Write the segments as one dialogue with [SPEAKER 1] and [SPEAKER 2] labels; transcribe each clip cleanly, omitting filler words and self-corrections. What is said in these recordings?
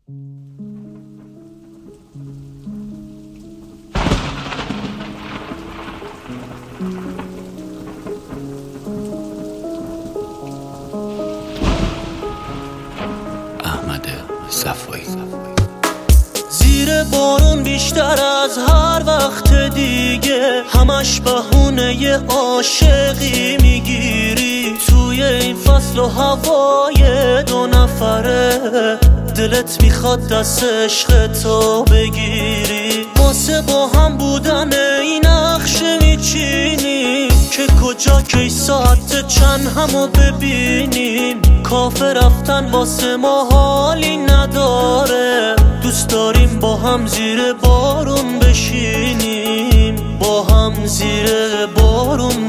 [SPEAKER 1] زیر بارون بیشتر از هر وقت دیگه همش بهونه عاشقی میگیری. توی این فصل و هوای دو نفره دلت میخواد دست عشق تو بگیری. واسه با هم بودن این نقشه میچینیم که کجا کی ساعت چند همو ببینیم. کافه رفتن واسه ما حالی نداره، دوست داریم با هم زیر بارون بشینیم، با هم زیر بارون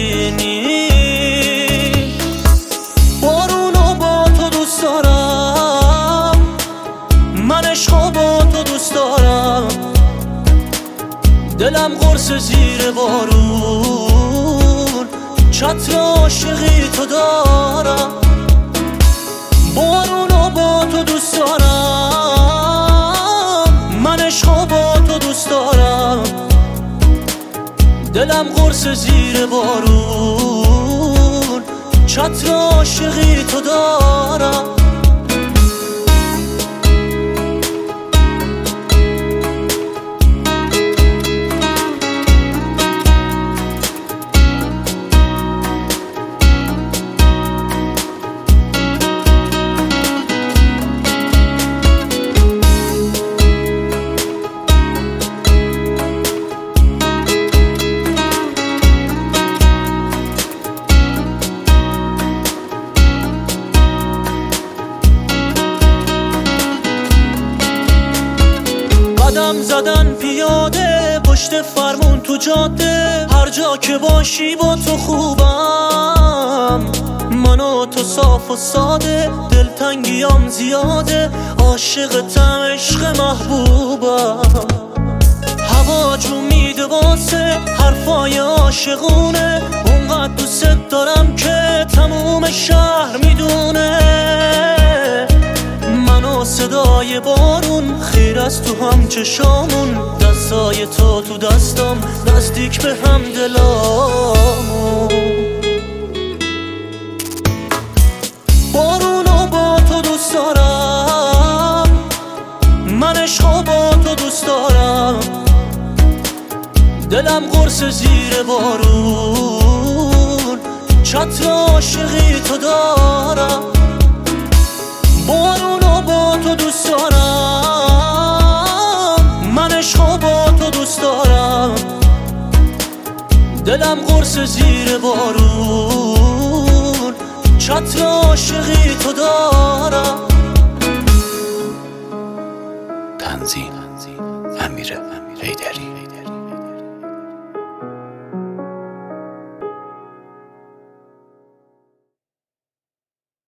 [SPEAKER 1] بشینیم. بارونو با تو دوست دارم، من عشقو با تو دوست دارم، دلم قرص زیر بارون، چتر عاشقی تو دارم. بارونو با تو دوست دارم، من عشقو با تو دوست دارم، دلم قرص زیر بارون، چتر عاشقی تو دارم. قدم زدن پیاده پشت فرمون تو جاده، هر جا که باشی با تو خوبم. من و تو صاف و ساده، دلتنگیام زیاده، عاشقتم عشق محبوبم. هوا جو میده واسه حرفای عاشقونه، اونقدر دوست دارم که تموم شهر میدونه. من و صدای بارون خیر از تو هم چشامون، دستای تو تو دستام نزدیک به هم دلامون. بارونو با تو دوست دارم، من عشقو با تو دوست دارم، دلم قرص زیر بارون، چتر عاشقی تو دارم. بارونو با تو دوست دارم، من عشقو با تو دوست دارم، دلم قرص زیر بارون، چتر عاشقی تو دارم.